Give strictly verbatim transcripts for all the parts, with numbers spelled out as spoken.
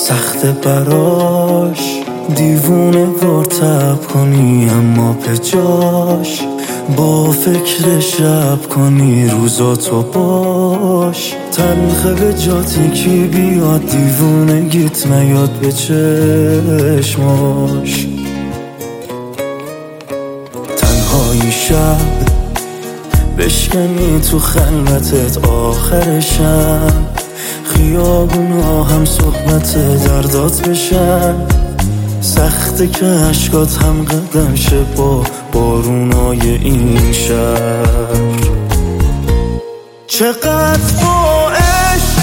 سخت براش دیوونه وار تب کنی، اما به جاش با فکر شب کنی روزاتو باش. تلخه به جاتی کی بیاد دیوونگیت نیاد به چشماش. تنهایی شب بشکنی تو خلوتت آخر شب، خیابونا هم صحبت دردات بشن. سخته که عشقات هم قدم شه با بارونای این شهر. چقدر با عشق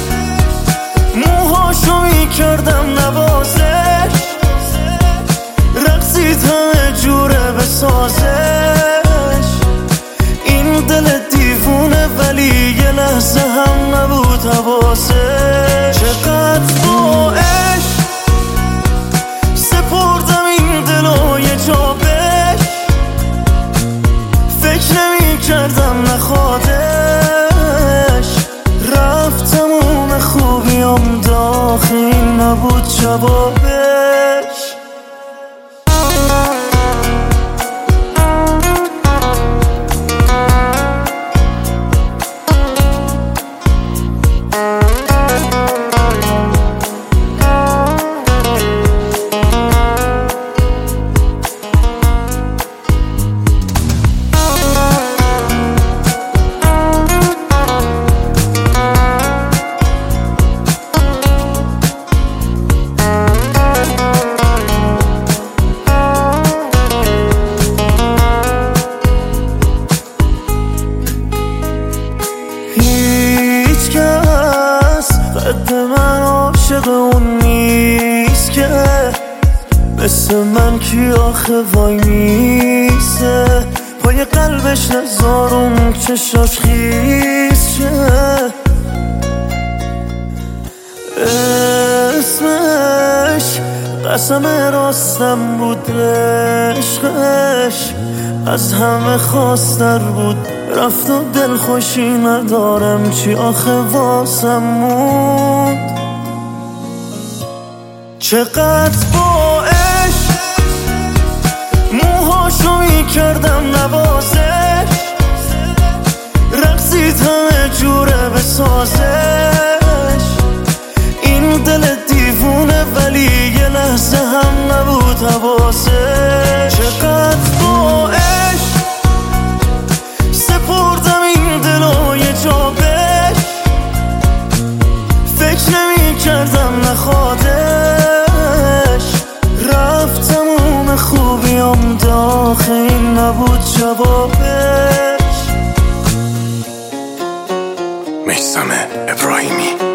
موهاشو میکردم نوازش، رقصید همه جوره بسازش. این دل دیوونه ولی یه لحظه هم نبود حواسش. چقدر با عشق سپردم این دلو یه جا بهش، فکر نمی کردم نخوادش. رفت تموم خوبیام داخل نبود جوابش. قد من عاشق اون نیست که مثل من کی آخه وای میسه پای قلبش نزارون چشاش خیز شه. اسمش قسم راستم بود، عشقش از همه خواستر بود. رفت و دل خوشی ندارم چی آخه واسم موند. چقدر با عشق موهاشو میکردم نوازش، رقصید همه جوره بسازش. این دل دیوونه ولی یه لحظه هم نبود حواسش. چقدر با عشق سپردم این دلو یه جا بهش، فکر نمی کردم نخوادش. رفت تموم خوبیام داخل نبود جوابش. میثم ابراهیمی.